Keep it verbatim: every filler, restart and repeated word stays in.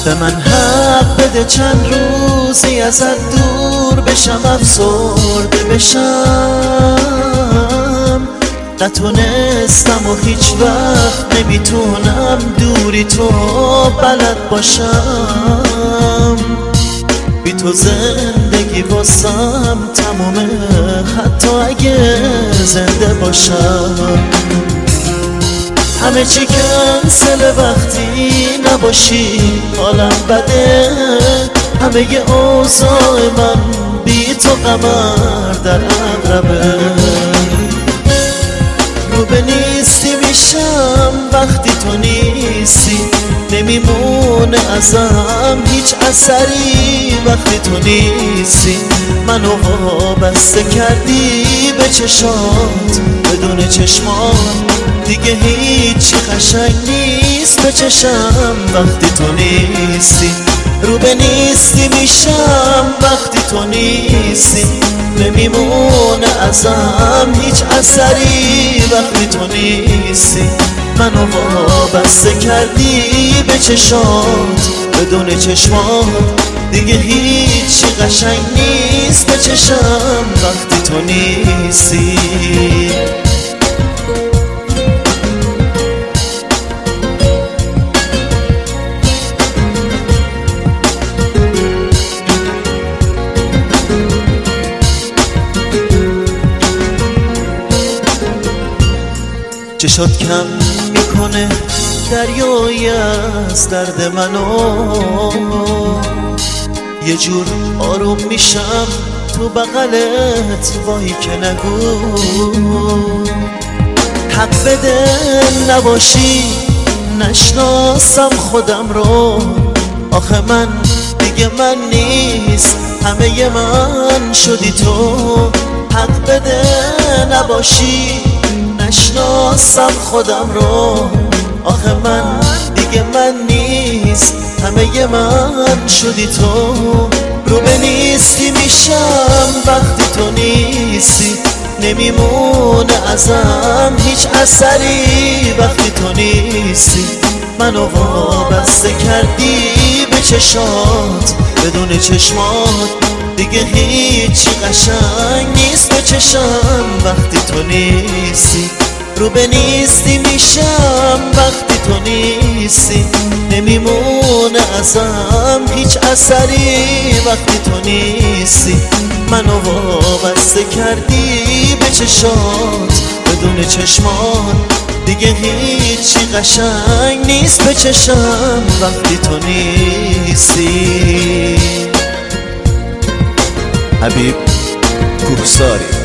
به من حق بده چند روزی ازت دور بشم، افسرده بشم. نتونستم و هیچ وقت نمیتونم دوری تو بلد باشم. بی تو زندگی واسم تمومه، حتی اگه زنده باشم. همه چی کنسل وقتی نباشی، حالم بده. همه ی اوضاع من بی تو قمر در عقربه. رو به نیستی میشم وقتی تو نیستی، نمیمونه ازم هیچ اثری وقتی تو نیستی. منو وابسته کردی به چشات، بدون چشمات دیگه هیچی قشنگ نیست به چشم وقتی تو نیستی. رو به نیستی میشم وقتی تو نیستی، نمیمونه ازم هیچ اثری وقتی تو نیستی. منو وابسته کردی به چشات، بدون چشمات دیگه هیچی قشنگ نیست به چشم وقتی تو نیستی. چشات کم میکنه دریایی از درد منو، یه جور آروم میشم تو بغلت، وای که نگو. حق بده نباشی نشناسم خودم رو، آخه من دیگه من نیست، همه من شدی تو. حق بده نباشی نشناسم خودم رو، آخه من دیگه من نیست، همه من شدی تو. رو به نیستی میشم وقتی تو نیستی، نمیمونه ازم هیچ اثری وقتی تو نیستی. منو وابسته کردی به چشات، بدون چشمات دیگه هیچی قشنگ نیست به چشم وقتی تو نیستی. رو به نیستی میشم وقتی تو نیستی، نمیمونه ازم هیچ اثری وقتی تو نیستی. منو وابسته کردی به چشات، بدون چشمات دیگه هیچی قشنگ نیست به چشم وقتی تو نیستی. حبیب کوهساری.